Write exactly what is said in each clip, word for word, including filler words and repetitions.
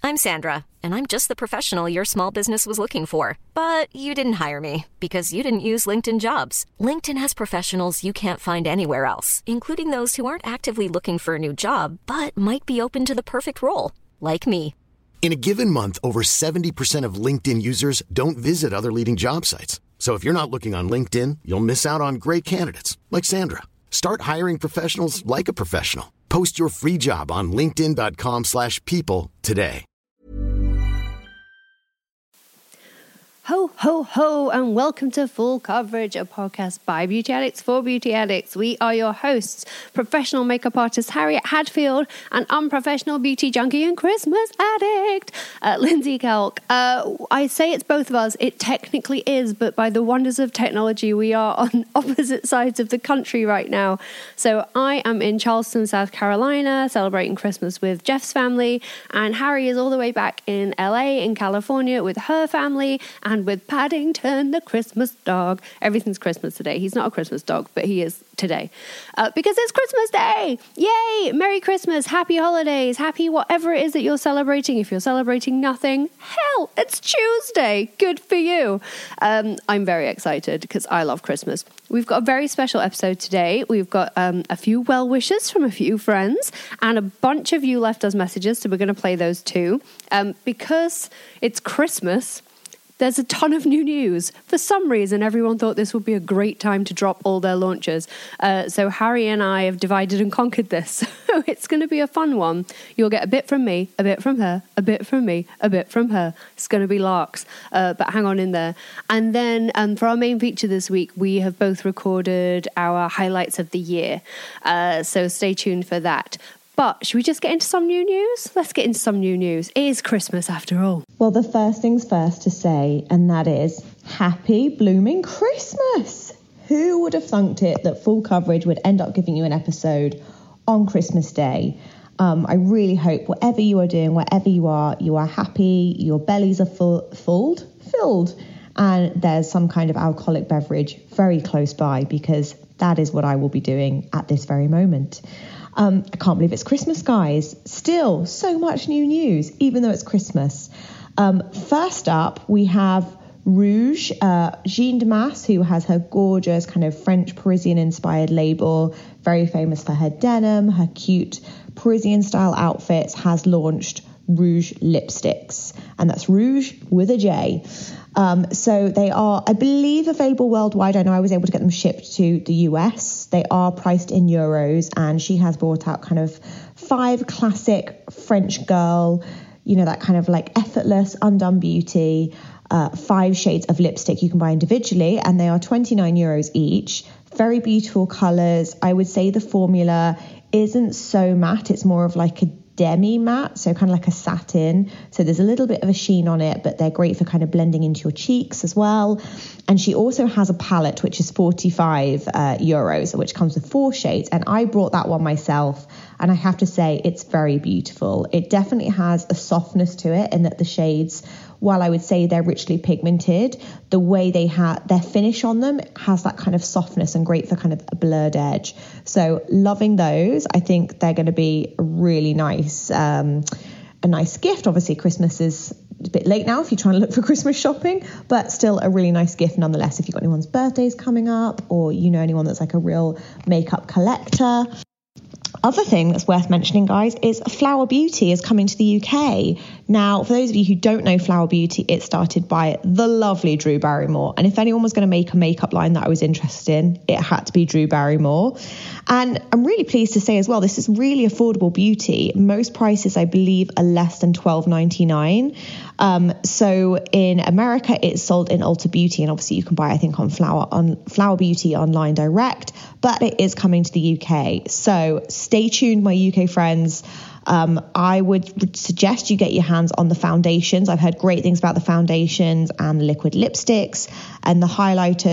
I'm Sandra, and I'm just the professional your small business was looking for. But you didn't hire me because you didn't use LinkedIn Jobs. LinkedIn has professionals you can't find anywhere else, including those who aren't actively looking for a new job, but might be open to the perfect role, like me. In a given month, over seventy percent of LinkedIn users don't visit other leading job sites. So if you're not looking on LinkedIn, you'll miss out on great candidates like Sandra. Start hiring professionals like a professional. Post your free job on linkedin dot com slash people today. Ho, ho, ho, and welcome to Full Coverage, a podcast by Beauty Addicts for Beauty Addicts. We are your hosts, professional makeup artist Harriet Hadfield and unprofessional beauty junkie and Christmas addict, uh, Lindsay Kelk. Uh, I say it's both of us. It technically is, but by the wonders of technology, we are on opposite sides of the country right now. So I am in Charleston, South Carolina, celebrating Christmas with Jeff's family, and Harry is all the way back in L A, in California, with her family, and with Paddington, the Christmas dog. Everything's Christmas today. He's not a Christmas dog, but he is today. Uh, because it's Christmas Day! Yay! Merry Christmas, happy holidays, happy whatever it is that you're celebrating. If you're celebrating nothing, hell, it's Tuesday. Good for you. Um, I'm very excited because I love Christmas. We've got a very special episode today. We've got um, a few well wishes from a few friends, and a bunch of you left us messages, so we're going to play those too. Um, because it's Christmas, there's a ton of new news. For some reason, everyone thought this would be a great time to drop all their launches. Uh, so Harry and I have divided and conquered this. So it's going to be a fun one. You'll get a bit from me, a bit from her, a bit from me, a bit from her. It's going to be larks, uh, but hang on in there. And then um, for our main feature this week, we have both recorded our highlights of the year. Uh, so stay tuned for that. But should we just get into some new news? Let's get into some new news. It is Christmas after all. Well, the first things first to say, and that is happy blooming Christmas. Who would have thunked it that Full Coverage would end up giving you an episode on Christmas Day? Um, I really hope whatever you are doing, wherever you are, you are happy, your bellies are full, fulled, filled, and there's some kind of alcoholic beverage very close by, because that is what I will be doing at this very moment. Um, I can't believe it's Christmas, guys. Still, so much new news, even though it's Christmas. Um, first up, we have Rouge, uh, Jeanne Damas, who has her gorgeous kind of French Parisian-inspired label, very famous for her denim, her cute Parisian-style outfits, has launched Rouge lipsticks. And that's Rouge with a J. Um, so they are, I believe, available worldwide. I know I was able to get them shipped to the U S. They are priced in euros, and she has brought out kind of five classic French girl, you know, that kind of like effortless, undone beauty, uh, five shades of lipstick you can buy individually, and they are twenty-nine euros each. Very beautiful colours. I would say the formula isn't so matte. It's more of like a demi matte, so kind of like a satin. So there's a little bit of a sheen on it, but they're great for kind of blending into your cheeks as well. And she also has a palette which is forty-five uh, euros, which comes with four shades. And I brought that one myself, and I have to say it's very beautiful. It definitely has a softness to it, in that the shades, while I would say they're richly pigmented, the way they have their finish on them has that kind of softness and great for kind of a blurred edge. So loving those. I think they're going to be really nice, um, a nice gift. Obviously, Christmas is a bit late now if you're trying to look for Christmas shopping, but still a really nice gift nonetheless if you've got anyone's birthdays coming up, or you know anyone that's like a real makeup collector. Other thing that's worth mentioning, guys, is Flower Beauty is coming to the U K. Now, for those of you who don't know Flower Beauty, it started by the lovely Drew Barrymore. And if anyone was going to make a makeup line that I was interested in, it had to be Drew Barrymore. And I'm really pleased to say as well, this is really affordable beauty. Most prices, I believe, are less than twelve ninety-nine. Um, so in America, it's sold in Ulta Beauty. And obviously you can buy, I think, on Flower, on Flower Beauty online direct. But it is coming to the U K. So stay tuned, my U K friends. Um, I would suggest you get your hands on the foundations. I've heard great things about the foundations and the liquid lipsticks, and the highlighters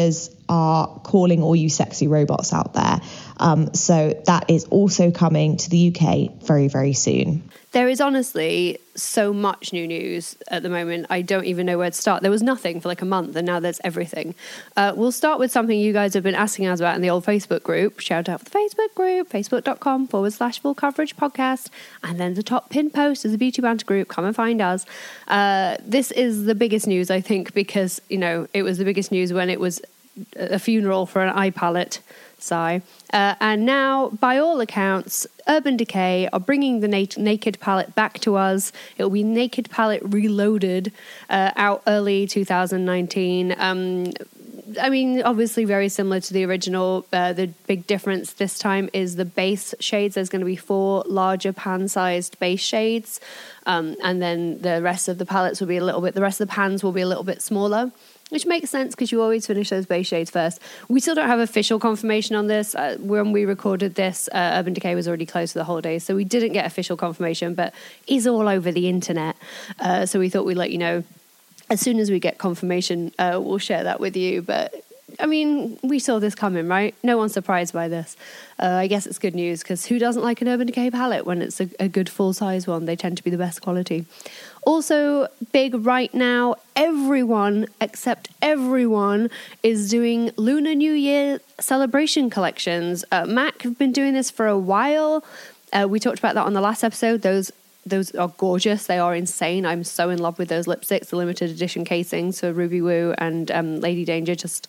are calling all you sexy robots out there. Um, so that is also coming to the U K very, very soon. There is honestly so much new news at the moment. I don't even know where to start. There was nothing for like a month and now there's everything. Uh, we'll start with something you guys have been asking us about in the old Facebook group. Shout out for the Facebook group, facebook.com forward slash full coverage podcast. And then the top pin post is the Beauty Banter group. Come and find us. Uh, this is the biggest news, I think, because, you know, it was the biggest news when it was a funeral for an eye palette. Sigh. Uh, and now, by all accounts, Urban Decay are bringing the na- Naked palette back to us. It will be Naked Palette Reloaded, uh, out early two thousand nineteen. Um, I mean, obviously very similar to the original. Uh, the big difference this time is the base shades. There's going to be four larger pan-sized base shades. Um, and then the rest of the palettes will be a little bit, the rest of the pans will be a little bit smaller. Which makes sense because you always finish those base shades first. We still don't have official confirmation on this. Uh, when we recorded this, uh, Urban Decay was already closed for the holidays, so we didn't get official confirmation, but it's all over the internet. Uh, so we thought we'd let you know. As soon as we get confirmation, uh, we'll share that with you. But, I mean, we saw this coming, right? No one's surprised by this. Uh, I guess it's good news because who doesn't like an Urban Decay palette when it's a, a good full-size one? They tend to be the best quality. Also, big right now, everyone, except everyone, is doing Lunar New Year celebration collections. Uh, MAC have been doing this for a while. Uh, we talked about that on the last episode. Those those are gorgeous. They are insane. I'm so in love with those lipsticks, the limited edition casings for Ruby Woo and um, Lady Danger. Just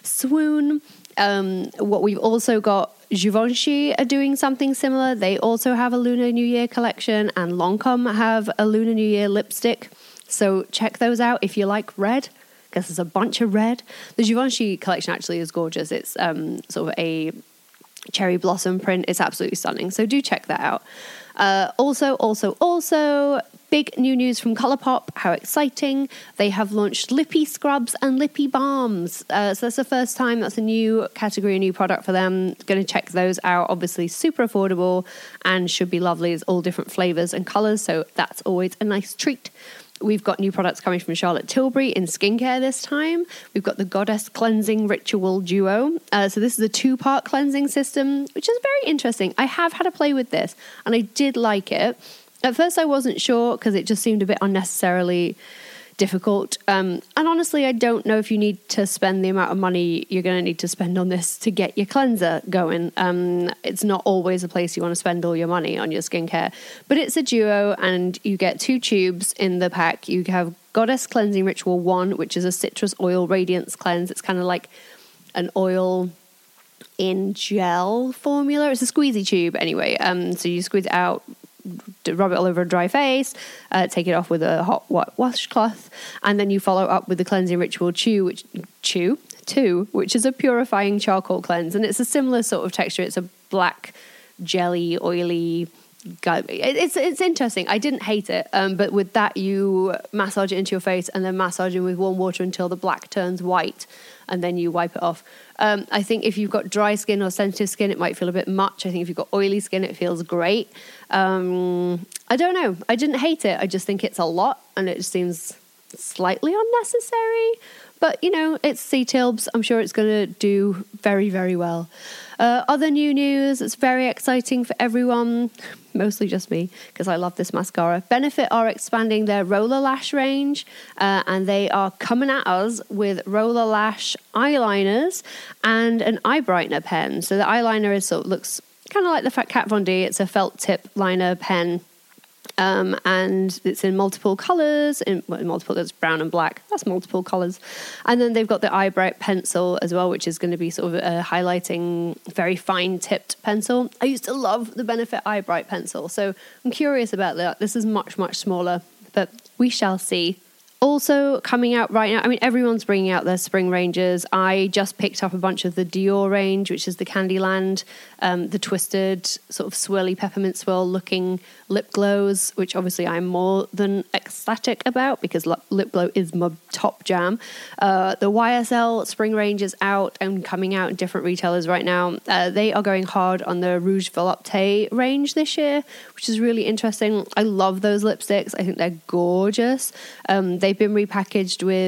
swoon. Um, what we've also got, Givenchy are doing something similar. They also have a Lunar New Year collection, and Lancome have a Lunar New Year lipstick. So check those out if you like red, because there's a bunch of red. The Givenchy collection actually is gorgeous. It's um, sort of a cherry blossom print. It's absolutely stunning. So do check that out. Uh, also, also, also, big new news from Colourpop. How exciting. They have launched lippy scrubs and lippy balms. Uh, so that's the first time. That's a new category, a new product for them. Going to check those out. Obviously super affordable and should be lovely. It's all different flavours and colours. So that's always a nice treat. We've got new products coming from Charlotte Tilbury in skincare this time. We've got the Goddess Cleansing Ritual Duo. Uh, so this is a two-part cleansing system, which is very interesting. I have had a play with this, and I did like it. At first, I wasn't sure because it just seemed a bit unnecessarily difficult. Um, and honestly, I don't know if you need to spend the amount of money you're going to need to spend on this to get your cleanser going. Um, it's not always a place you want to spend all your money on your skincare. But it's a duo, and you get two tubes in the pack. You have Goddess Cleansing Ritual one, which is a citrus oil radiance cleanse. It's kind of like an oil in gel formula. It's a squeezy tube anyway. Um, so you squeeze it out, rub it all over a dry face, uh, take it off with a hot washcloth, and then you follow up with the Cleansing Ritual Chew, which Chew two, which is a purifying charcoal cleanse, and it's a similar sort of texture. It's a black, jelly, oily. It's it's interesting. I didn't hate it, um, but with that you massage it into your face and then massage it with warm water until the black turns white, and then you wipe it off. Um, I think if you've got dry skin or sensitive skin, it might feel a bit much. I think if you've got oily skin, it feels great. Um, I don't know. I didn't hate it. I just think it's a lot, and it seems slightly unnecessary. But, you know, it's C-Tilbs. I'm sure it's going to do very, very well. Uh, other new news, it's very exciting for everyone, mostly just me, because I love this mascara. Benefit are expanding their Roller Lash range, uh, and they are coming at us with Roller Lash eyeliners and an eye brightener pen. So the eyeliner is sort of looks kind of like the Kat Von D. It's a felt tip liner pen. Um, and it's in multiple colours, in, well, in multiple, there's brown and black, that's multiple colours. And then they've got the Eye Bright pencil as well, which is going to be sort of a highlighting, very fine tipped pencil. I used to love the Benefit Eye Bright pencil, so I'm curious about that. This is much, much smaller, but we shall see. Also coming out right now, I mean, everyone's bringing out their spring ranges. I just picked up a bunch of the Dior range, which is the Candyland, um, the twisted sort of swirly peppermint swirl looking lip glows, which obviously I'm more than ecstatic about because lip glow is my top jam. Uh, the Y S L spring range is out and coming out in different retailers right now. Uh, they are going hard on the Rouge Volupté range this year, which is really interesting. I love those lipsticks. I think they're gorgeous. Um, they They've been repackaged with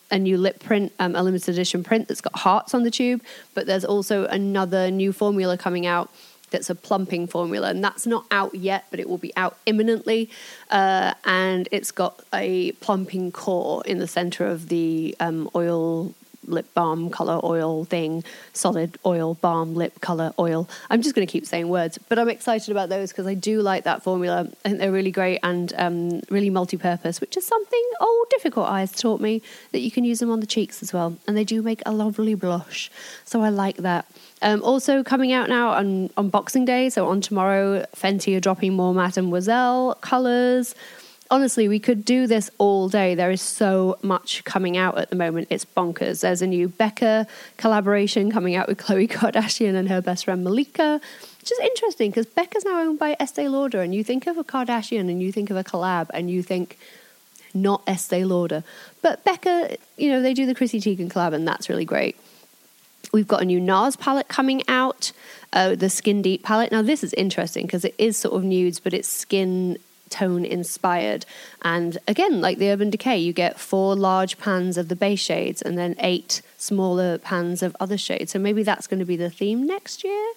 a new lip print, um, a limited edition print that's got hearts on the tube. But there's also another new formula coming out that's a plumping formula, and that's not out yet, but it will be out imminently. Uh, and it's got a plumping core in the center of the um, oil lip balm color oil thing, solid oil balm lip color oil. I'm just going to keep saying words, but I'm excited about those because I do like that formula. I think they're really great and um, really multi-purpose, which is something old difficult eyes taught me, that you can use them on the cheeks as well, and they do make a lovely blush, so I like that. Um, also coming out now on, on Boxing Day, so on tomorrow, Fenty are dropping more Mademoiselle colours. Honestly, we could do this all day. There is so much coming out at the moment. It's bonkers. There's a new Becca collaboration coming out with Khloe Kardashian and her best friend Malika, which is interesting because Becca's now owned by Estee Lauder, and you think of a Kardashian and you think of a collab and you think not Estee Lauder. But Becca, you know, they do the Chrissy Teigen collab, and that's really great. We've got a new NARS palette coming out, uh, the Skin Deep palette. Now, this is interesting because it is sort of nudes, but it's skin tone inspired. And again, like the Urban Decay, you get four large pans of the base shades and then eight smaller pans of other shades. So maybe that's going to be the theme next year.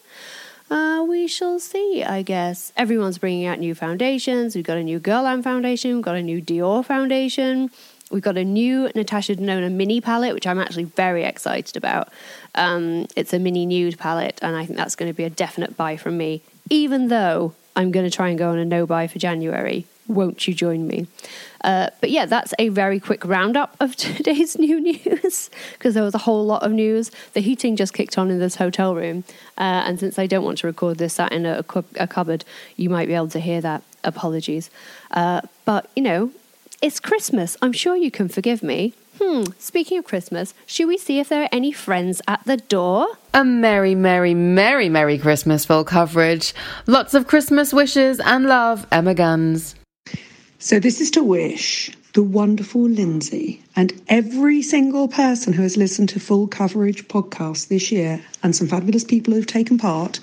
Uh, we shall see, I guess. Everyone's bringing out new foundations. We've got a new Guerlain foundation. We've got a new Dior foundation. We've got a new Natasha Denona mini palette, which I'm actually very excited about. Um, it's a mini nude palette, and I think that's going to be a definite buy from me, even though I'm going to try and go on a no-buy for January. Won't you join me? Uh, but yeah, that's a very quick roundup of today's new news, because there was a whole lot of news. The heating just kicked on in this hotel room, uh, and since I don't want to record this sat in a, a cupboard, you might be able to hear that. Apologies. Uh, but, you know, it's Christmas. I'm sure you can forgive me. Hmm, speaking of Christmas, should we see if there are any friends at the door? A merry, merry, merry, merry Christmas full coverage. Lots of Christmas wishes and love. Emma Guns. So this is to wish the wonderful Lindsay and every single person who has listened to Full Coverage podcast this year, and some fabulous people who have taken part,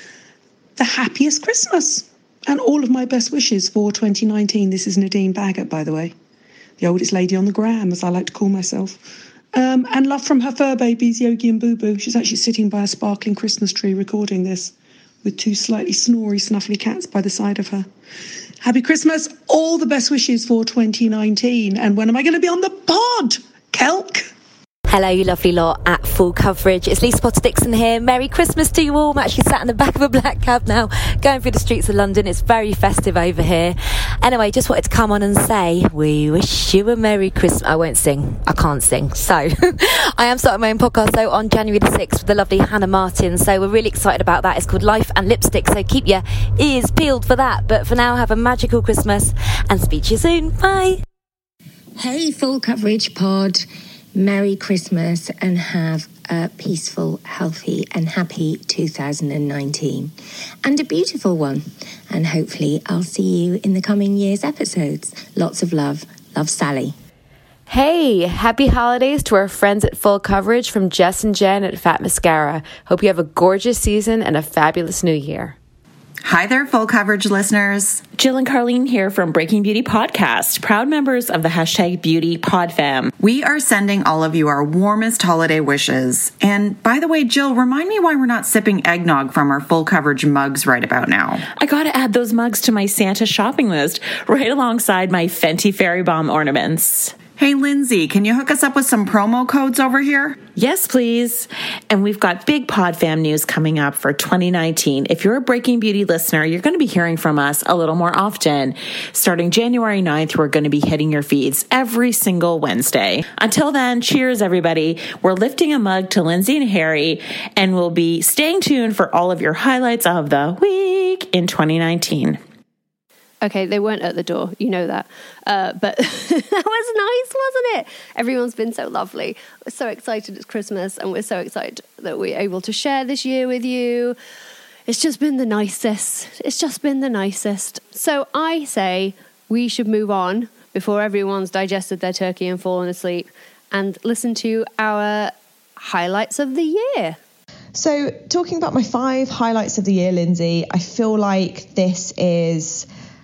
the happiest Christmas. And all of my best wishes for twenty nineteen. This is Nadine Baggett, by the way. The oldest lady on the gram, as I like to call myself. Um, and love from her fur babies, Yogi and Boo Boo. She's actually sitting by a sparkling Christmas tree recording this with two slightly snory, snuffly cats by the side of her. Happy Christmas. All the best wishes for twenty nineteen. And when am I going to be on the pod? Kelk. Hello, you lovely lot at Full Coverage. It's Lisa Potter Dixon here. Merry Christmas to you all. I'm actually sat in the back of a black cab now, going through the streets of London. It's very festive over here. Anyway, just wanted to come on and say, we wish you a Merry Christmas. I won't sing. I can't sing. So, I am starting my own podcast, though, on January the sixth with the lovely Hannah Martin. So, we're really excited about that. It's called Life and Lipstick. So, keep your ears peeled for that. But for now, have a magical Christmas and speak to you soon. Bye. Hey, Full Coverage pod. Merry Christmas and have a peaceful, healthy and happy two thousand nineteen. And a beautiful one. And hopefully I'll see you in the coming year's episodes. Lots of love. Love, Sally. Hey, happy holidays to our friends at Full Coverage from Jess and Jen at Fat Mascara. Hope you have a gorgeous season and a fabulous new year. Hi there, Full Coverage listeners. Jill and Carlene here from Breaking Beauty Podcast, proud members of the hashtag Beauty Pod Fam. We are sending all of you our warmest holiday wishes. And by the way, Jill, remind me why we're not sipping eggnog from our Full Coverage mugs right about now. I gotta add those mugs to my Santa shopping list, right alongside my Fenty Fairy Bomb ornaments. Hey, Lindsay, can you hook us up with some promo codes over here? Yes, please. And we've got big Pod Fam news coming up for twenty nineteen. If you're a Breaking Beauty listener, you're going to be hearing from us a little more often. Starting January ninth, we're going to be hitting your feeds every single Wednesday. Until then, cheers, everybody. We're lifting a mug to Lindsay and Harry, and we'll be staying tuned for all of your highlights of the week in twenty nineteen. Okay, they weren't at the door, you know that. Uh, but that was nice, wasn't it? Everyone's been so lovely. We're so excited it's Christmas, and we're so excited that we're able to share this year with you. It's just been the nicest. It's just been the nicest. So I say we should move on before everyone's digested their turkey and fallen asleep and listen to our highlights of the year. So talking about my five highlights of the year, Lindsay, I feel like this is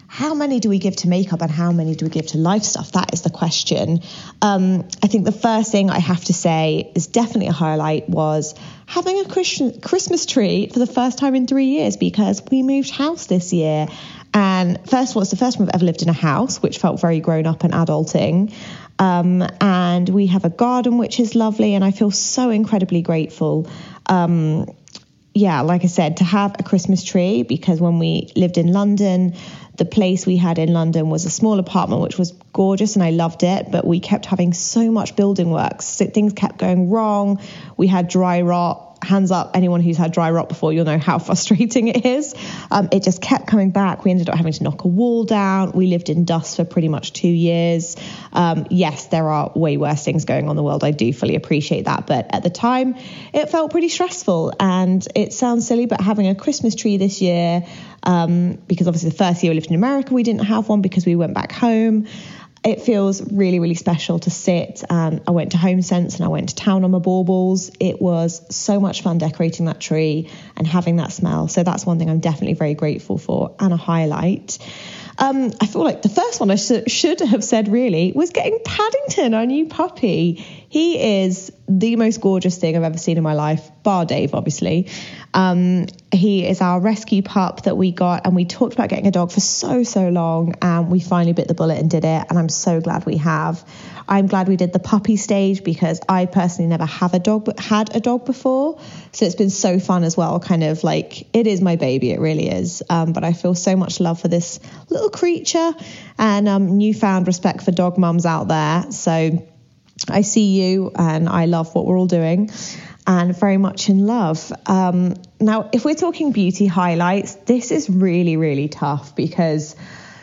how many do we give to makeup and how many do we give to life stuff? That is the question. Um, I think the first thing I have to say is definitely a highlight was having a Christmas tree for the first time in three years because we moved house this year. And first of all, it's the first time I've ever lived in a house, which felt very grown up and adulting. Um, and we have a garden, which is lovely. And I feel so incredibly grateful. Um, yeah, like I said, to have a Christmas tree, because when we lived in London, the place we had in London was a small apartment, which was gorgeous and I loved it. But we kept having so much building works. So things kept going wrong. We had dry rot. Hands up, anyone who's had dry rot before, you'll know how frustrating it is. Um, it just kept coming back. We ended up having to knock a wall down. We lived in dust for pretty much two years. Um, yes, there are way worse things going on in the world. I do fully appreciate that. But at the time, it felt pretty stressful. And it sounds silly, but having a Christmas tree this year, um, because obviously the first year we lived in America, we didn't have one because we went back home. It feels really, really special to sit. And I went to HomeSense and I went to town on my baubles. It was so much fun decorating that tree and having that smell. So that's one thing I'm definitely very grateful for and a highlight. Um, I feel like the first one I sh- should have said really was getting Paddington, our new puppy. He is the most gorgeous thing I've ever seen in my life, bar Dave, obviously. Um, he is our rescue pup that we got, and we talked about getting a dog for so, so long, and we finally bit the bullet and did it, and I'm so glad we have. I'm glad we did the puppy stage because I personally never have a dog, but had a dog before, so it's been so fun as well, kind of like, it is my baby, it really is, um, but I feel so much love for this little creature, and um, newfound respect for dog mums out there, so I see you, and I love what we're all doing. And very much in love. Um, now, if we're talking beauty highlights, this is really, really tough because,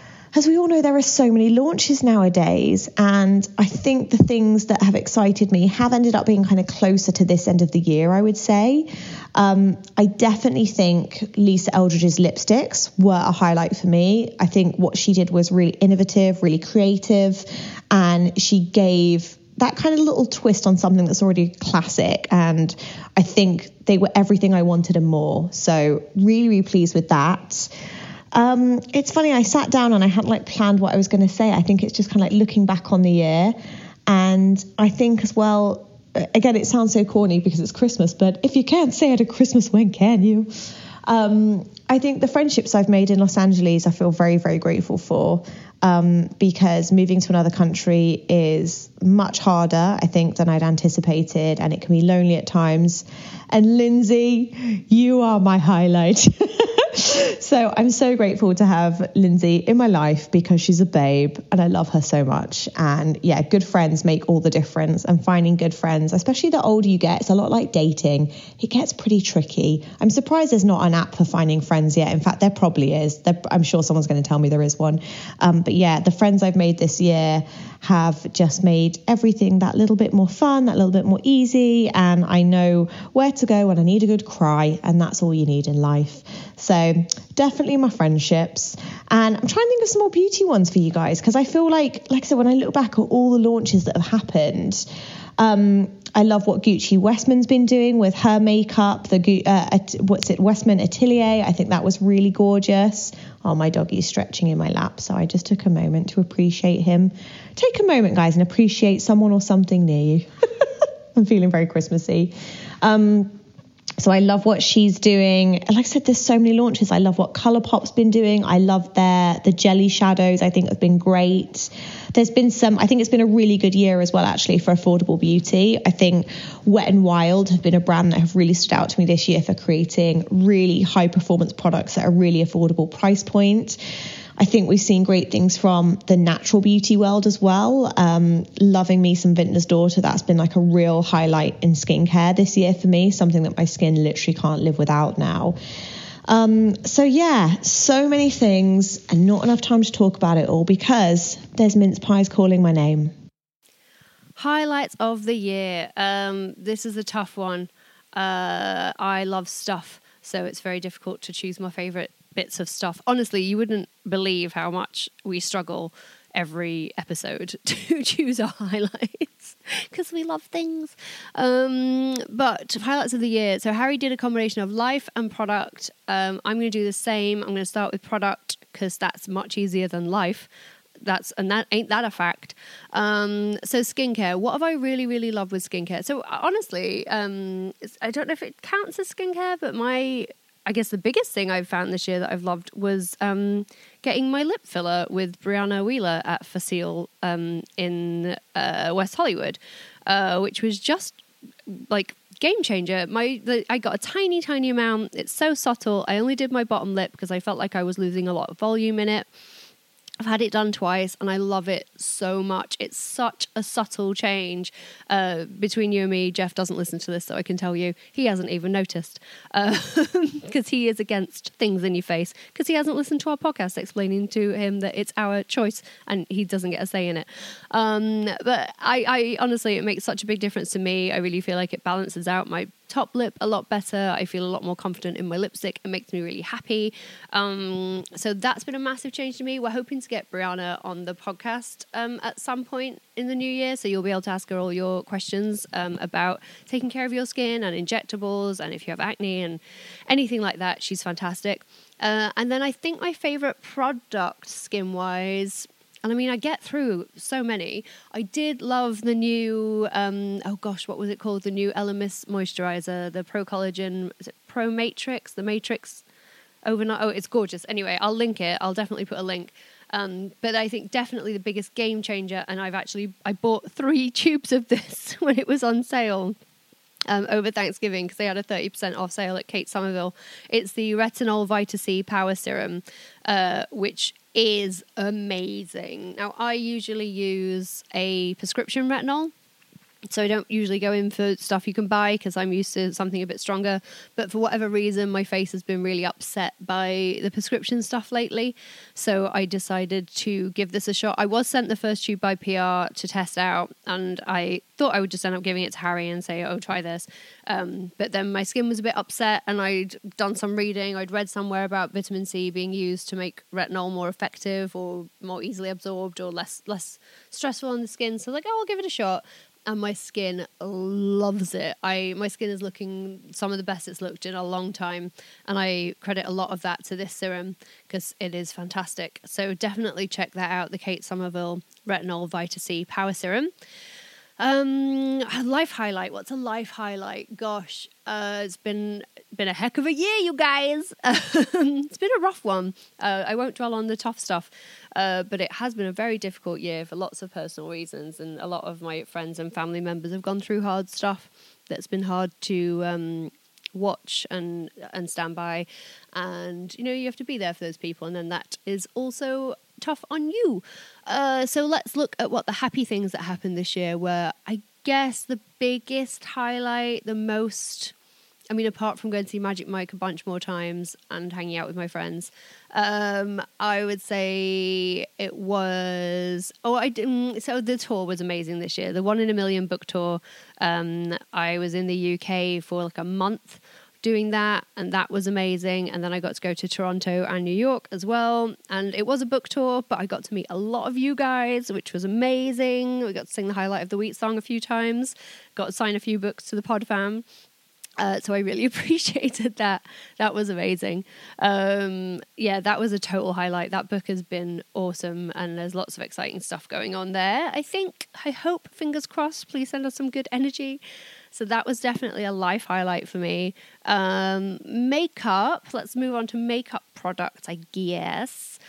as we all know, there are so many launches nowadays. And I think the things that have excited me have ended up being kind of closer to this end of the year, I would say. Um, I definitely think Lisa Eldridge's lipsticks were a highlight for me. I think what she did was really innovative, really creative, and she gave that kind of little twist on something that's already classic. And I think they were everything I wanted and more. So really, really pleased with that. Um, it's funny, I sat down and I hadn't like planned what I was going to say. I think it's just kind of like looking back on the year. And I think as well, again, it sounds so corny because it's Christmas, but if you can't say it at Christmas, when can you? Um, I think the friendships I've made in Los Angeles, I feel very, very grateful for. Um, because moving to another country is much harder, I think, than I'd anticipated, and it can be lonely at times. And Lindsay, you are my highlight. So I'm so grateful to have Lindsay in my life because she's a babe and I love her so much. And yeah, good friends make all the difference, and finding good friends, especially the older you get, it's a lot like dating. It gets pretty tricky. I'm surprised there's not an app for finding friends yet. In fact, there probably is. There, I'm sure someone's going to tell me there is one. Um, but yeah, the friends I've made this year have just made everything that little bit more fun, that little bit more easy. And I know where to go when I need a good cry, and that's all you need in life. So definitely my friendships. And I'm trying to think of some more beauty ones for you guys, because I feel like, like I said, when I look back at all the launches that have happened, um, I love what Gucci Westman's been doing with her makeup, the uh, what's it, Westman Atelier. I think that was really gorgeous. Oh, my doggy's stretching in my lap, so I just took a moment to appreciate him. Take a moment, guys, and appreciate someone or something near you. I'm feeling very Christmassy. Um, So I love what she's doing. Like I said, there's so many launches. I love what Colourpop's been doing. I love their the jelly shadows. I think have been great. There's been some, I think it's been a really good year as well, actually, for affordable beauty. I think Wet n Wild have been a brand that have really stood out to me this year for creating really high performance products at a really affordable price point. I think we've seen great things from the natural beauty world as well. Um, loving me some Vintner's Daughter. That's been like a real highlight in skincare this year for me, something that my skin literally can't live without now. Um, so yeah, so many things and not enough time to talk about it all because there's mince pies calling my name. Highlights of the year. Um, this is a tough one. Uh, I love stuff, so it's very difficult to choose my favourite bits of stuff. Honestly, you wouldn't believe how much we struggle every episode to choose our highlights because we love things. Um, but highlights of the year. So Harry did a combination of life and product. Um, I'm going to do the same. I'm going to start with product. because that's much easier than life. That's and that ain't that a fact. Um, so skincare. What have I really, really loved with skincare? So honestly, um, it's, I don't know if it counts as skincare, but my, I guess the biggest thing I've found this year that I've loved was um, getting my lip filler with Brianna Wheeler at Facile um, in uh, West Hollywood, uh, which was just like game changer. My the, I got a tiny, tiny amount. It's so subtle. I only did my bottom lip because I felt like I was losing a lot of volume in it. I've had it done twice and I love it so much. It's such a subtle change. Uh, between you and me, Jeff doesn't listen to this, so I can tell you he hasn't even noticed because uh, he is against things in your face because he hasn't listened to our podcast explaining to him that it's our choice and he doesn't get a say in it. Um, but I, I honestly, it makes such a big difference to me. I really feel like it balances out my top lip a lot better. I feel a lot more confident in my lipstick. It makes me really happy. Um, so that's been a massive change to me. We're hoping to get Brianna on the podcast um, at some point in the new year, so you'll be able to ask her all your questions um, about taking care of your skin and injectables and if you have acne and anything like that. She's fantastic. Uh, and then I think my favorite product skin-wise, and I mean, I get through so many. I did love the new, um, oh gosh, what was it called? The new Elemis moisturizer, the Pro Collagen, is it Pro Matrix? The Matrix overnight. Oh, it's gorgeous. Anyway, I'll link it. I'll definitely put a link. Um, but I think definitely the biggest game changer, and I've actually, I bought three tubes of this when it was on sale um, over Thanksgiving because they had a thirty percent off sale at Kate Somerville. It's the Retinol Vita C Power Serum, uh, which is amazing. Now, I usually use a prescription retinol, so I don't usually go in for stuff you can buy because I'm used to something a bit stronger. But for whatever reason, my face has been really upset by the prescription stuff lately. So I decided to give this a shot. I was sent the first tube by P R to test out, and I thought I would just end up giving it to Harry and say, oh, try this. Um, but then my skin was a bit upset, and I'd done some reading. I'd read somewhere about vitamin C being used to make retinol more effective or more easily absorbed or less less stressful on the skin. So I was like, oh, I'll give it a shot. And my skin loves it. I my skin is looking some of the best it's looked in a long time. And I credit a lot of that to this serum because it is fantastic. So definitely check that out, the Kate Somerville Retinol Vita C Power Serum. Um, life highlight. What's a life highlight? Gosh, uh, it's been been a heck of a year, you guys. It's been a rough one. Uh, I won't dwell on the tough stuff, uh, but it has been a very difficult year for lots of personal reasons, and a lot of my friends and family members have gone through hard stuff that's been hard to um, watch and and stand by. And you know, you have to be there for those people, and then that is also tough on you. Uh, so let's look at what the happy things that happened this year were. I guess the biggest highlight, the most, I mean, apart from going to see Magic Mike a bunch more times and hanging out with my friends, um, I would say it was, oh, I didn't, so the tour was amazing this year. The One in a Million book tour. Um, I was in the U K for like a month doing that, and that was amazing. And then I got to go to Toronto and New York as well, and it was a book tour, but I got to meet a lot of you guys, which was amazing. We got to sing the Highlight of the Week song a few times, got to sign a few books to the pod fam. Uh, so I really appreciated that. That was amazing. Um, yeah, that was a total highlight. That book has been awesome, and there's lots of exciting stuff going on there. I think, I hope, fingers crossed, please send us some good energy. So that was definitely a life highlight for me. Um, makeup. Let's move on to makeup products, I guess.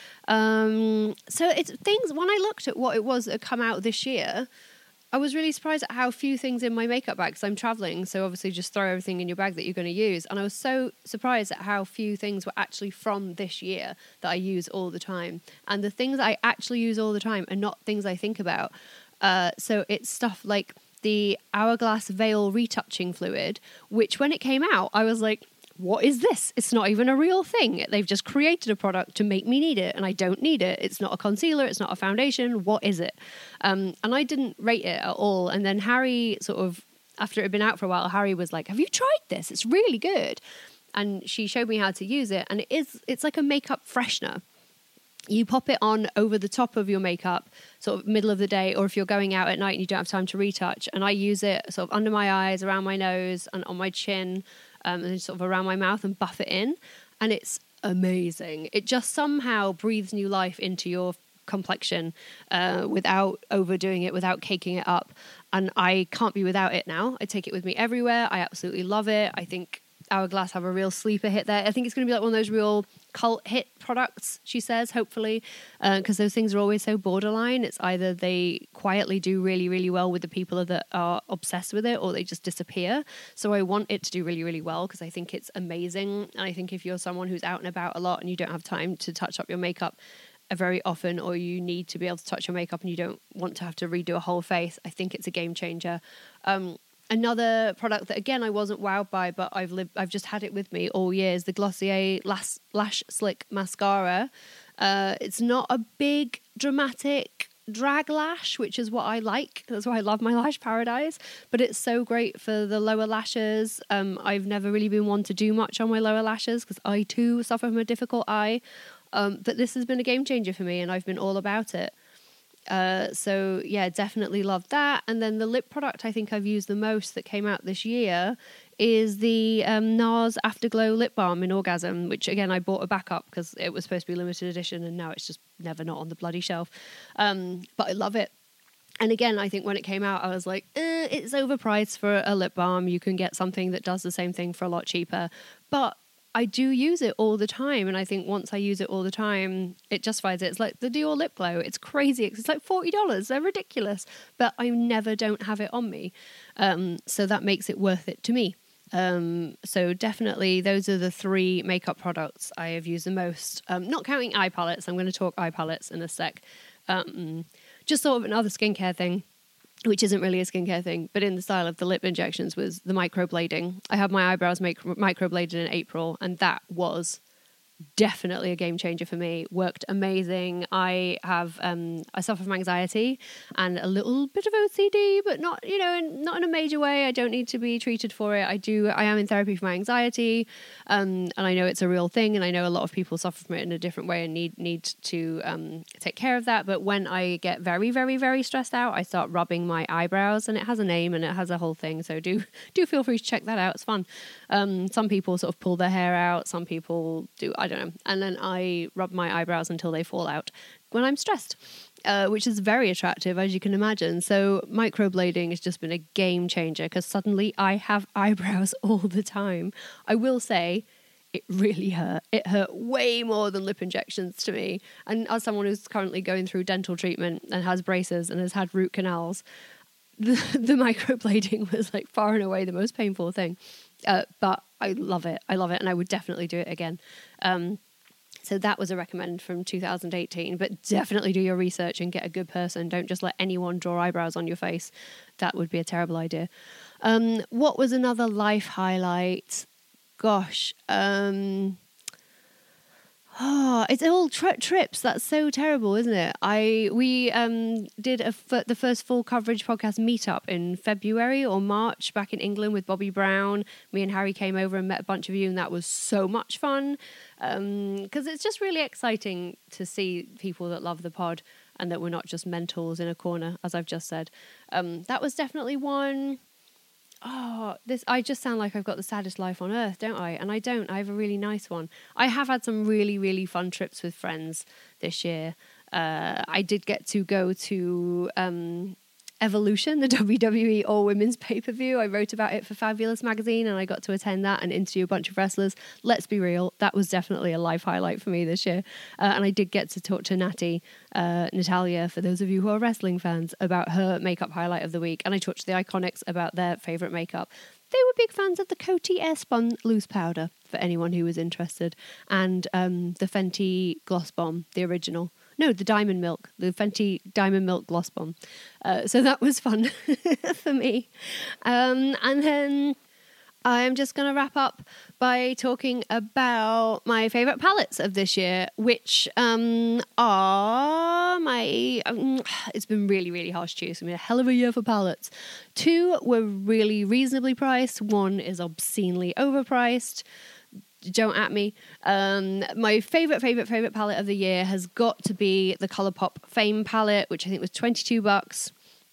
Um, so it's things, when I looked at what it was that had come out this year, I was really surprised at how few things in my makeup bag, because I'm traveling, so obviously just throw everything in your bag that you're going to use. And I was so surprised at how few things were actually from this year that I use all the time. And the things I actually use all the time are not things I think about. Uh, so it's stuff like the Hourglass Veil Retouching Fluid, which when it came out, I was like, what is this? It's not even a real thing. They've just created a product to make me need it, and I don't need it. It's not a concealer. It's not a foundation. What is it? Um, and I didn't rate it at all. And then Harry sort of, after it had been out for a while, Harry was like, have you tried this? It's really good. And she showed me how to use it. And it is, it's like a makeup freshener. You pop it on over the top of your makeup, sort of middle of the day, or if you're going out at night and you don't have time to retouch. And I use it sort of under my eyes, around my nose, and on my chin, um, and sort of around my mouth, and buff it in. And it's amazing. It just somehow breathes new life into your complexion uh, without overdoing it, without caking it up. And I can't be without it now. I take it with me everywhere. I absolutely love it. I think Hourglass have a real sleeper hit there. I think it's going to be like one of those real cult hit products, she says, hopefully, because uh, those things are always so borderline. It's either they quietly do really, really well with the people that are obsessed with it, or they just disappear. So I want it to do really, really well because I think it's amazing. And I think if you're someone who's out and about a lot and you don't have time to touch up your makeup very often, or you need to be able to touch your makeup and you don't want to have to redo a whole face, I think it's a game changer. Um, Another product that, again, I wasn't wowed by, but I've lived, I've just had it with me all year, is the Glossier Lash, Lash Slick Mascara. Uh, it's not a big, dramatic drag lash, which is what I like. That's why I love my Lash Paradise. But it's so great for the lower lashes. Um, I've never really been one to do much on my lower lashes because I, too, suffer from a difficult eye. Um, but this has been a game changer for me, and I've been all about it. Uh, so yeah, definitely love that. And then the lip product I think I've used the most that came out this year is the um, NARS Afterglow Lip Balm in Orgasm, which again I bought a backup because it was supposed to be limited edition and now it's just never not on the bloody shelf. Um, but I love it. And again, I think when it came out, I was like, eh, it's overpriced for a lip balm. You can get something that does the same thing for a lot cheaper. But I do use it all the time, and I think once I use it all the time, it justifies it. It's like the Dior Lip Glow. It's crazy. It's like forty dollars. They're ridiculous, but I never don't have it on me. Um, so that makes it worth it to me. Um, so definitely those are the three makeup products I have used the most. Um, not counting eye palettes. I'm going to talk eye palettes in a sec. Um, just sort of another skincare thing, which isn't really a skincare thing, but in the style of the lip injections, was the microblading. I had my eyebrows make, microbladed in April, and that was definitely a game changer for me. Worked amazing. I have um, I suffer from anxiety and a little bit of O C D, but not you know in, not in a major way. I don't need to be treated for it. I do. I am in therapy for my anxiety, um, and I know it's a real thing. And I know a lot of people suffer from it in a different way and need need to um, take care of that. But when I get very very very stressed out, I start rubbing my eyebrows, and it has a name and it has a whole thing. So do do feel free to check that out. It's fun. Um, some people sort of pull their hair out. Some people do. I don't know. And then I rub my eyebrows until they fall out when I'm stressed, uh, which is very attractive, as you can imagine. So microblading has just been a game changer because suddenly I have eyebrows all the time. I will say it really hurt. It hurt way more than lip injections to me. And as someone who's currently going through dental treatment and has braces and has had root canals, the, the microblading was like far and away the most painful thing. Uh, but I love it. I love it. And I would definitely do it again. Um, so that was a recommend from two thousand eighteen. But definitely do your research and get a good person. Don't just let anyone draw eyebrows on your face. That would be a terrible idea. Um, what was another life highlight? Gosh. Um, oh, it's all tri- trips. That's so terrible, isn't it? I we um, did a f- the first full coverage podcast meetup in February or March back in England with Bobby Brown. Me and Harry came over and met a bunch of you, and that was so much fun because um, it's just really exciting to see people that love the pod and that we're not just mentals in a corner, as I've just said. Um, that was definitely one. Oh, this I just sound like I've got the saddest life on earth, don't I? And I don't. I have a really nice one. I have had some really, really fun trips with friends this year. Uh, I did get to go to um, Evolution, the W W E All Women's pay-per-view. I wrote about it for Fabulous magazine and I got to attend that and interview a bunch of wrestlers. Let's be real, that was definitely a life highlight for me this year. Uh, and I did get to talk to Natty, uh, Natalia, for those of you who are wrestling fans, about her makeup highlight of the week. And I talked to the Iconics about their favourite makeup. They were big fans of the Coty Airspun loose powder, for anyone who was interested, and um, the Fenty Gloss Bomb, the original. No, the Diamond Milk, the Fenty Diamond Milk Gloss Bomb. Uh, so that was fun for me. Um, and then I'm just going to wrap up by talking about my favourite palettes of this year, which um, are my... Um, it's been really, really harsh to choose. It's been a hell of a year for palettes. Two were really reasonably priced. One is obscenely overpriced. Don't at me. Um, my favourite, favourite, favourite palette of the year has got to be the Colourpop Fame palette, which I think was twenty-two bucks.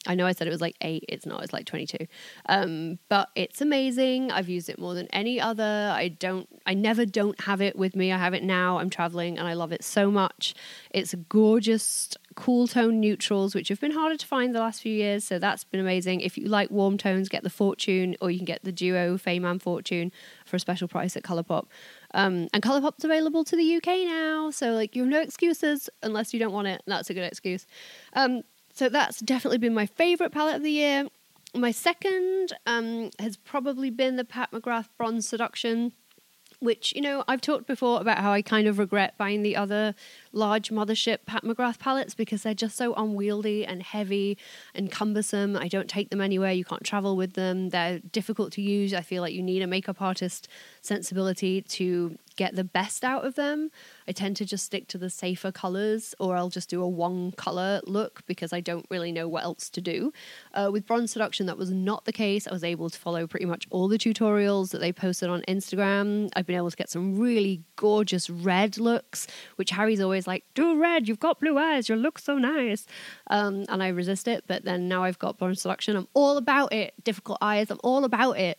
I know I said it was like eight. It's not. It's like twenty-two. Um, but it's amazing. I've used it more than any other. I don't, I never don't have it with me. I have it now. I'm traveling and I love it so much. It's gorgeous, cool tone neutrals, which have been harder to find the last few years. So that's been amazing. If you like warm tones, get the Fortune, or you can get the duo Fame and Fortune for a special price at Colourpop. Um, and Colourpop's available to the U K now. So like, you have no excuses unless you don't want it. That's a good excuse. Um, So that's definitely been my favourite palette of the year. My second um, has probably been the Pat McGrath Bronze Seduction, which, you know, I've talked before about how I kind of regret buying the other large mothership Pat McGrath palettes because they're just so unwieldy and heavy and cumbersome. I don't take them anywhere. You can't travel with them. They're difficult to use. I feel like you need a makeup artist sensibility to get the best out of them. I tend to just stick to the safer colors, or I'll just do a one color look because I don't really know what else to do. Uh, with Bronze Seduction, that was not the case. I was able to follow pretty much all the tutorials that they posted on Instagram. I've been able to get some really gorgeous red looks, which Harry's always like, do red, you've got blue eyes, you look so nice. Um, and I resist it, but then now I've got Bronze Seduction. I'm all about it. Difficult eyes, I'm all about it.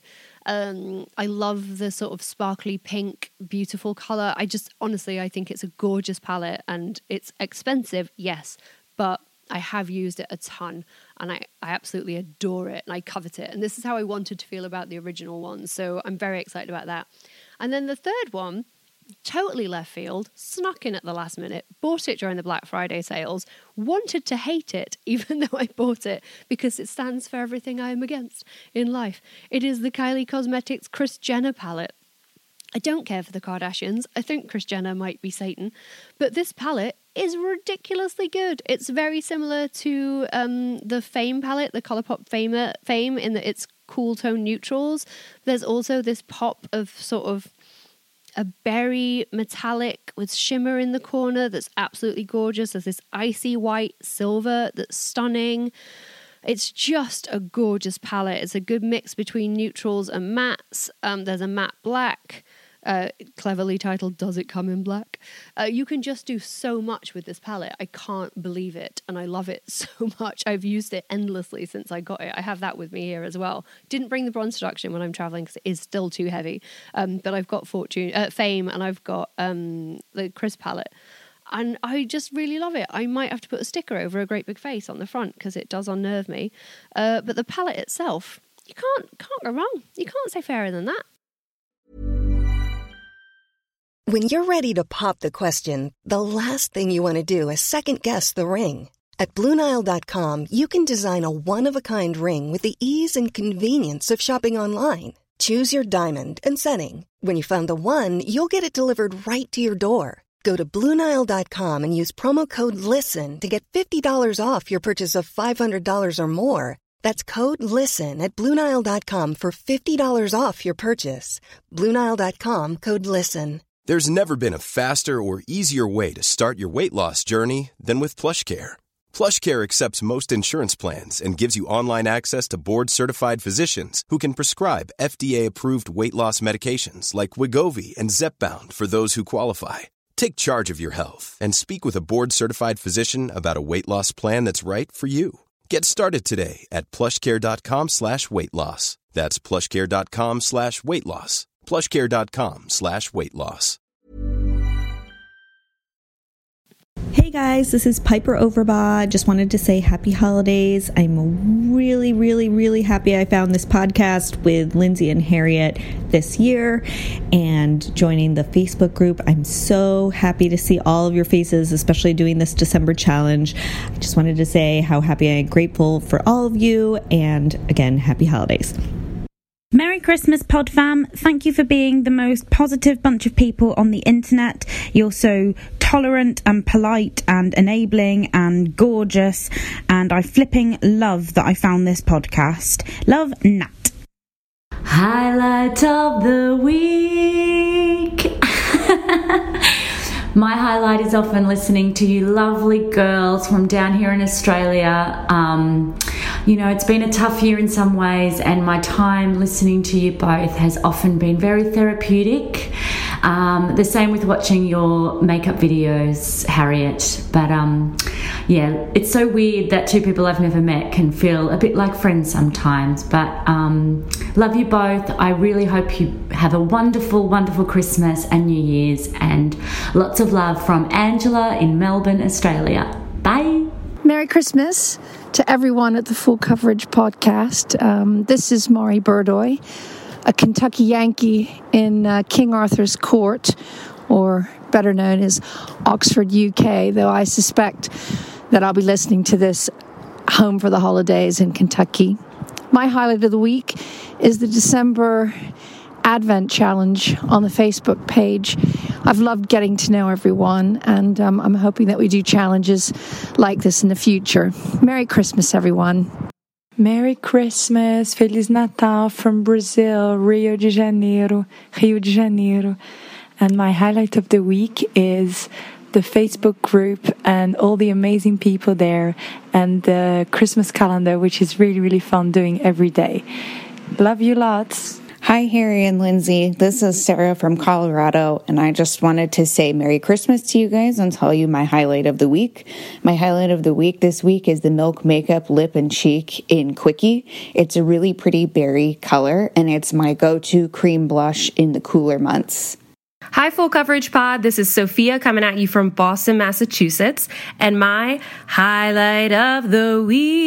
Um, I love the sort of sparkly pink, beautiful colour. I just, honestly, I think it's a gorgeous palette, and it's expensive, yes, but I have used it a ton, and I, I absolutely adore it, and I covet it. And this is how I wanted to feel about the original one, so I'm very excited about that. And then the third one, totally left field, snuck in at the last minute, bought it during the Black Friday sales, wanted to hate it even though I bought it because it stands for everything I am against in life. It is the Kylie Cosmetics Kris Jenner palette. I don't care for the Kardashians. I think Kris Jenner might be Satan, but this palette is ridiculously good. It's very similar to um, the Fame palette, the Colourpop Fame, Fame in that it's cool tone neutrals. There's also this pop of sort of a berry metallic with shimmer in the corner that's absolutely gorgeous. There's this icy white silver that's stunning. It's just a gorgeous palette. It's a good mix between neutrals and mattes. Um, there's a matte black, uh, cleverly titled, Does It Come in Black? Uh, you can just do so much with this palette. I can't believe it, and I love it so much. I've used it endlessly since I got it. I have that with me here as well. Didn't bring the Bronze Seduction when I'm traveling because it is still too heavy, um, but I've got Fortune, uh, Fame, and I've got um, the Kris palette. And I just really love it. I might have to put a sticker over a great big face on the front because it does unnerve me. Uh, but the palette itself, you can't can't go wrong. You can't say fairer than that. When you're ready to pop the question, the last thing you want to do is second-guess the ring. At Blue Nile dot com, you can design a one-of-a-kind ring with the ease and convenience of shopping online. Choose your diamond and setting. When you find the one, you'll get it delivered right to your door. Go to Blue Nile dot com and use promo code LISTEN to get fifty dollars off your purchase of five hundred dollars or more. That's code LISTEN at Blue Nile dot com for fifty dollars off your purchase. Blue Nile dot com, code LISTEN. There's never been a faster or easier way to start your weight loss journey than with PlushCare. PlushCare accepts most insurance plans and gives you online access to board-certified physicians who can prescribe F D A-approved weight loss medications like Wegovy and Zepbound for those who qualify. Take charge of your health and speak with a board-certified physician about a weight loss plan that's right for you. Get started today at plushcare.com slash weight loss. That's plushcare.com slash weight loss. plushcare.com slash weight loss. Hey guys, this is Piper Overbaugh. Just wanted to say happy holidays. I'm really, really, really happy I found this podcast with Lindsay and Harriet this year and joining the Facebook group. I'm so happy to see all of your faces, especially doing this December challenge. I just wanted to say how happy and grateful for all of you, and again, happy holidays. Merry Christmas, pod fam. Thank you for being the most positive bunch of people on the internet. You're so tolerant and polite and enabling and gorgeous, and I flipping love that I found this podcast. Love, Nat. Highlight of the week. My highlight is often listening to you lovely girls from down here in Australia. Um, you know, it's been a tough year in some ways, and my time listening to you both has often been very therapeutic. Um, the same with watching your makeup videos, Harriet. But um, yeah, it's so weird that two people I've never met can feel a bit like friends sometimes. But um, love you both. I really hope you have a wonderful, wonderful Christmas and New Year's, and lots of love from Angela in Melbourne, Australia. Bye. Merry Christmas to everyone at the Full Coverage podcast. Um, this is Maury Burdoy, a Kentucky Yankee in uh, King Arthur's Court, or better known as Oxford, U K, though I suspect that I'll be listening to this home for the holidays in Kentucky. My highlight of the week is the December Advent Challenge on the Facebook page. I've loved getting to know everyone, and um, I'm hoping that we do challenges like this in the future. Merry Christmas, everyone. Merry Christmas, Feliz Natal from Brazil, Rio de Janeiro, Rio de Janeiro. And my highlight of the week is the Facebook group and all the amazing people there, and the Christmas calendar, which is really, really fun doing every day. Love you lots. Hi, Harry and Lindsay. This is Sarah from Colorado, and I just wanted to say Merry Christmas to you guys and tell you my highlight of the week. My highlight of the week this week is the Milk Makeup Lip and Cheek in Quickie. It's a really pretty berry color, and it's my go-to cream blush in the cooler months. Hi, Full Coverage Pod. This is Sophia coming at you from Boston, Massachusetts. And my highlight of the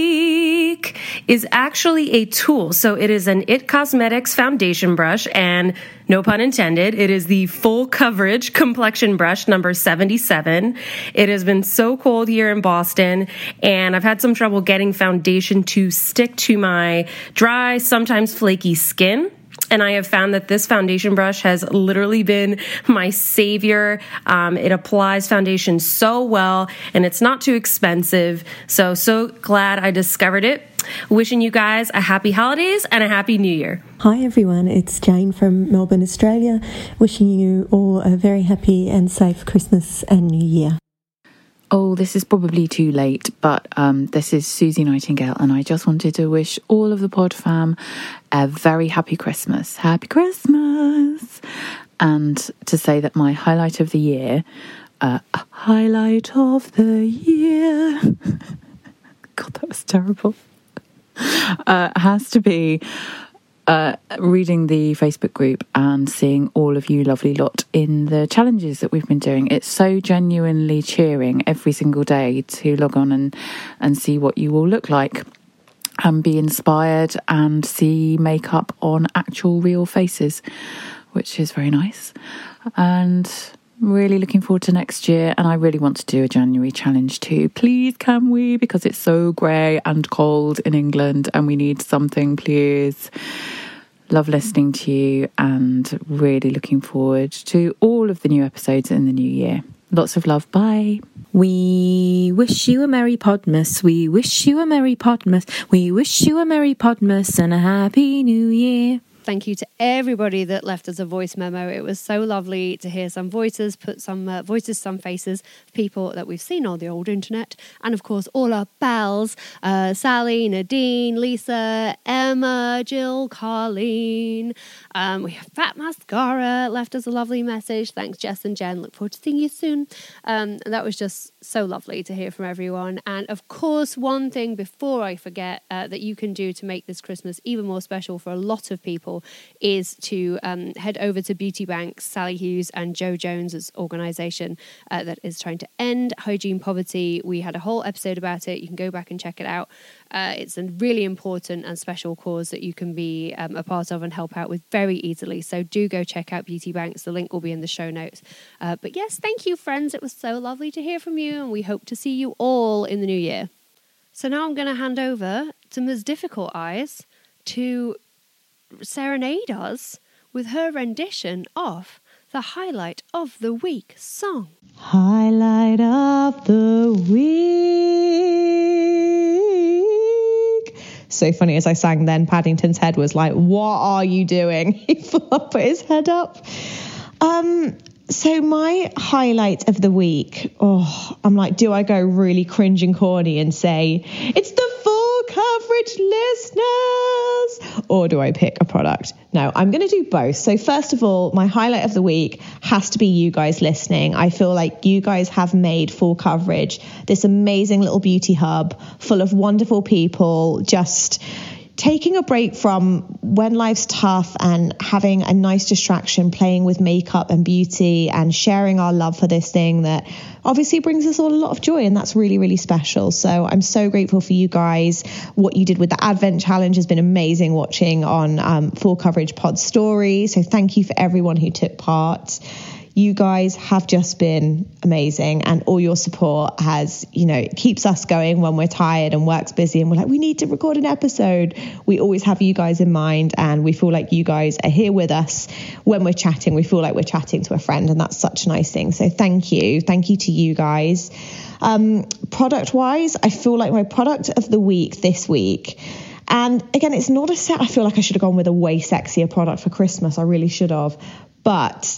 week is actually a tool. So it is an It Cosmetics foundation brush, and no pun intended, it is the Full Coverage complexion brush number seventy-seven. It has been so cold here in Boston, and I've had some trouble getting foundation to stick to my dry, sometimes flaky skin. And I have found that this foundation brush has literally been my savior. Um, it applies foundation so well, and it's not too expensive. So, so glad I discovered it. Wishing you guys a happy holidays and a happy new year. Hi everyone, it's Jane from Melbourne, Australia. Wishing you all a very happy and safe Christmas and New Year. Oh, this is probably too late, but um, this is Susie Nightingale, and I just wanted to wish all of the pod fam a very happy Christmas. Happy Christmas! And to say that my highlight of the year, uh, highlight of the year, God, that was terrible, uh, has to be Uh, reading the Facebook group and seeing all of you lovely lot in the challenges that we've been doing. It's so genuinely cheering every single day to log on and, and see what you all look like and be inspired and see makeup on actual real faces, which is very nice. And really looking forward to next year, and I really want to do a January challenge too. Please, can we? Because it's so grey and cold in England and we need something, please. Love listening to you and really looking forward to all of the new episodes in the new year. Lots of love. Bye. We wish you a Merry Podmas. We wish you a Merry Podmas. We wish you a Merry Podmas and a Happy New Year. Thank you to everybody that left us a voice memo. It was so lovely to hear some voices, put some uh, voices, some faces, people that we've seen on the old internet. And of course, all our pals, uh, Sally, Nadine, Lisa, Emma, Jill, Carleen. Um, we have Fat Mascara left us a lovely message. Thanks, Jess and Jen. Look forward to seeing you soon. Um, and that was just so lovely to hear from everyone. And of course, one thing before I forget uh, that you can do to make this Christmas even more special for a lot of people is to um, head over to Beauty Banks, Sally Hughes and Joe Jones's organisation uh, that is trying to end hygiene poverty. We had a whole episode about it. You can go back and check it out. Uh, it's a really important and special cause that you can be um, a part of and help out with very easily. So do go check out Beauty Banks. The link will be in the show notes. Uh, but yes, thank you, friends. It was so lovely to hear from you, and we hope to see you all in the new year. So now I'm going to hand over to Miz Difficult Eyes to serenade us with her rendition of the Highlight of the Week song. Highlight of the week. So funny, as I sang then, Paddington's head was like, what are you doing? He put his head up. Um, so my highlight of the week, oh, I'm like, do I go really cringe and corny and say, it's the Full Coverage listeners? or do I pick a product? No, I'm going to do both. So first of all, my highlight of the week has to be you guys listening. I feel like you guys have made Full Coverage this amazing little beauty hub full of wonderful people, just taking a break from when life's tough and having a nice distraction, playing with makeup and beauty and sharing our love for this thing that obviously brings us all a lot of joy. And that's really, really special. So I'm so grateful for you guys. What you did with the Advent Challenge has been amazing, watching on um, Full Coverage Pod Story. So thank you for everyone who took part. You guys have just been amazing, and all your support has, you know, keeps us going when we're tired and work's busy and we're like, we need to record an episode. We always have you guys in mind, and we feel like you guys are here with us when we're chatting. We feel like we're chatting to a friend, and that's such a nice thing. So thank you. Thank you to you guys. Um, product wise, I feel like my product of the week this week, and again, it's not a set. I feel like I should have gone with a way sexier product for Christmas. I really should have. But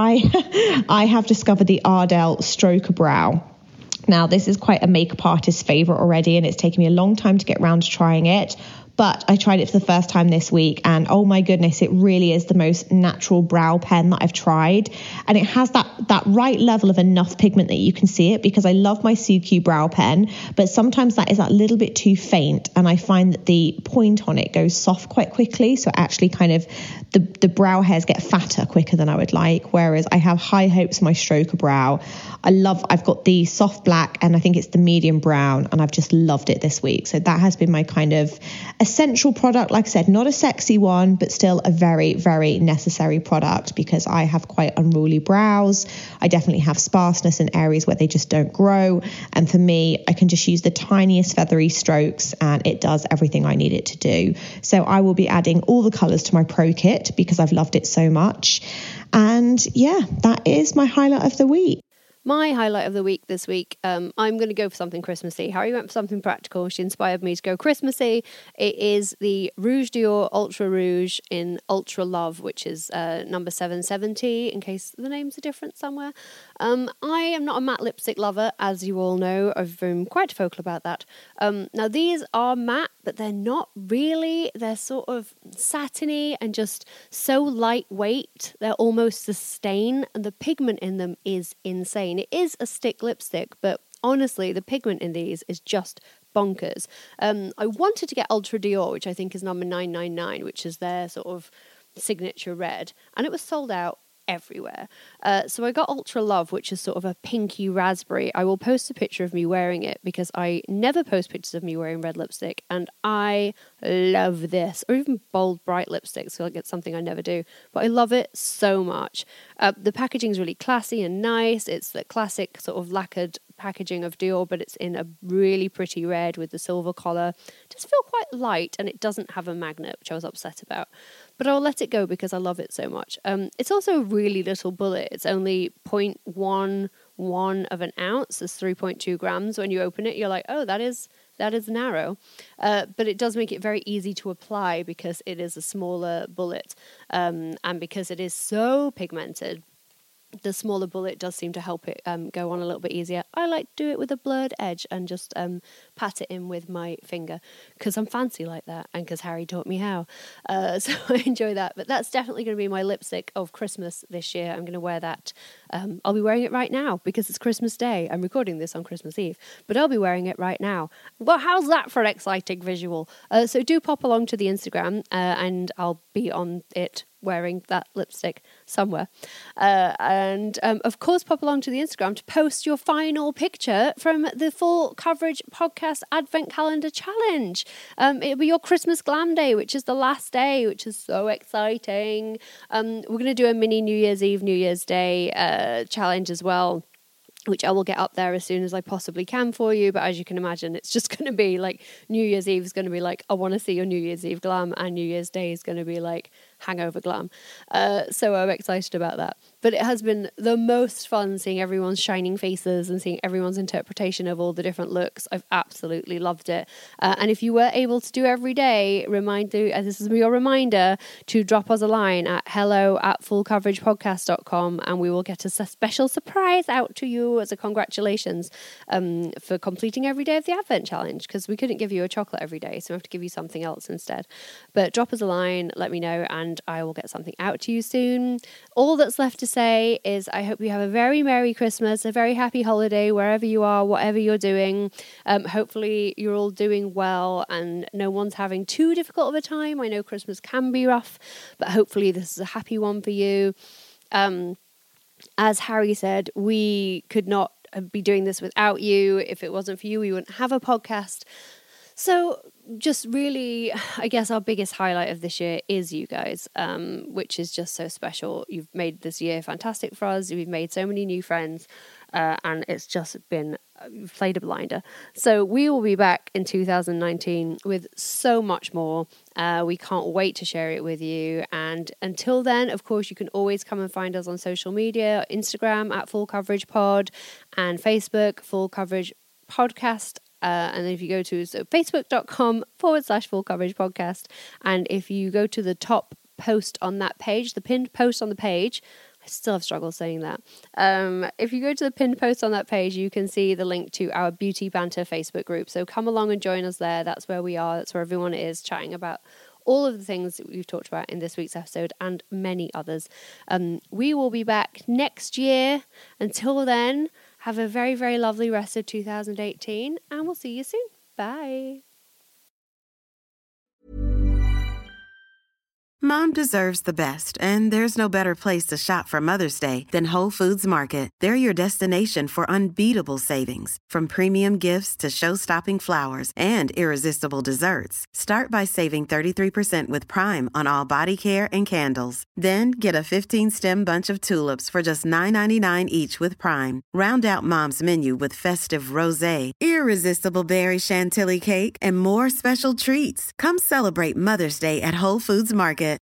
I I have discovered the Ardell Stroker Brow. Now, this is quite a makeup artist's favorite already, and it's taken me a long time to get around to trying it. But I tried it for the first time this week, and oh my goodness, it really is the most natural brow pen that I've tried. And it has that that right level of enough pigment that you can see it, because I love my Suq brow pen, but sometimes that is that little bit too faint, and I find that the point on it goes soft quite quickly. So actually kind of the, the brow hairs get fatter quicker than I would like, whereas I have high hopes for my Stroker Brow. I love, I've got the soft black and I think it's the medium brown, and I've just loved it this week. So that has been my kind of essential product. Like I said, not a sexy one, but still a very, very necessary product, because I have quite unruly brows. I definitely have sparseness in areas where they just don't grow. And for me, I can just use the tiniest feathery strokes and it does everything I need it to do. So I will be adding all the colours to my Pro Kit because I've loved it so much. And yeah, that is my highlight of the week. My highlight of the week this week, um, I'm going to go for something Christmassy. Harry went for something practical. She inspired me to go Christmassy. It is the Rouge Dior Ultra Rouge in Ultra Love, which is uh, number seven seventy, in case the names are different somewhere. Um, I am not a matte lipstick lover, as you all know. I've been quite vocal about that. Um, now, these are matte, but they're not really. They're sort of satiny and just so lightweight. They're almost a stain, and the pigment in them is insane. It is a stick lipstick, but honestly, the pigment in these is just bonkers. Um, I wanted to get Ultra Dior, which I think is number nine ninety-nine, which is their sort of signature red, and it was sold out everywhere. Uh, so I got Ultra Love, which is sort of a pinky raspberry. I will post a picture of me wearing it because I never post pictures of me wearing red lipstick, and I love this, or even bold bright lipsticks. I feel like it's something I never do, but I love it so much. Uh, the packaging is really classy and nice. It's the classic sort of lacquered packaging of Dior, but it's in a really pretty red with the silver collar. It does feel quite light, and it doesn't have a magnet, which I was upset about. But I'll let it go because I love it so much. Um, it's also a really little bullet. It's only zero point one one of an ounce. It's three point two grams. When you open it, you're like, oh, that is that is narrow. Uh, but it does make it very easy to apply because it is a smaller bullet. Um, and because it is so pigmented, the smaller bullet does seem to help it um, go on a little bit easier. I like to do it with a blurred edge and just um, pat it in with my finger because I'm fancy like that, and because Harry taught me how. Uh, so I enjoy that. But that's definitely going to be my lipstick of Christmas this year. I'm going to wear that. Um, I'll be wearing it right now because it's Christmas Day. I'm recording this on Christmas Eve, but I'll be wearing it right now. Well, how's that for an exciting visual? Uh, so do pop along to the Instagram uh, and I'll be on it wearing that lipstick somewhere. Uh, and um, of course, pop along to the Instagram to post your final picture from the Full Coverage Podcast Advent Calendar Challenge. Um, it'll be your Christmas Glam Day, which is the last day, which is so exciting. Um, we're going to do a mini New Year's Eve, New Year's Day uh, challenge as well, which I will get up there as soon as I possibly can for you. But as you can imagine, it's just going to be like New Year's Eve is going to be like, I want to see your New Year's Eve glam, and New Year's Day is going to be like hangover glam. Uh, so I'm excited about that. but it has been the most fun seeing everyone's shining faces and seeing everyone's interpretation of all the different looks. I've absolutely loved it. Uh, and if you were able to do every day, remind you, uh, this is your reminder to drop us a line at hello at full coverage podcast dot com, and we will get a special surprise out to you as a congratulations um, for completing every day of the Advent Challenge, because we couldn't give you a chocolate every day, so we have to give you something else instead. But drop us a line, let me know, and I will get something out to you soon. All that's left to say is I hope you have a very Merry Christmas, a very happy holiday wherever you are, whatever you're doing. Um, hopefully you're all doing well and no one's having too difficult of a time. I know Christmas can be rough, but hopefully this is a happy one for you. Um, as Harry said, we could not be doing this without you. If it wasn't for you, we wouldn't have a podcast. So just really, I guess our biggest highlight of this year is you guys, um, which is just so special. You've made this year fantastic for us. We've made so many new friends, uh, and it's just been, you've played a blinder. So we will be back in two thousand nineteen with so much more. Uh, we can't wait to share it with you. And until then, of course, you can always come and find us on social media, Instagram at Full Coverage Pod, and Facebook, Full Coverage Podcast. Uh, and then if you go to so facebook.com forward slash full coverage podcast, and if you go to the top post on that page, the pinned post on the page, I still have struggled saying that. Um, if you go to the pinned post on that page, you can see the link to our Beauty Banter Facebook group. So come along and join us there. That's where we are. That's where everyone is, chatting about all of the things that we've talked about in this week's episode and many others. Um, we will be back next year. Until then, have a very, very lovely rest of two thousand eighteen, and we'll see you soon. Bye. Mom deserves the best, and there's no better place to shop for Mother's Day than Whole Foods Market. They're your destination for unbeatable savings, from premium gifts to show-stopping flowers and irresistible desserts. Start by saving thirty-three percent with Prime on all body care and candles. Then get a fifteen-stem bunch of tulips for just nine ninety-nine each with Prime. Round out Mom's menu with festive rosé, irresistible berry chantilly cake, and more special treats. Come celebrate Mother's Day at Whole Foods Market.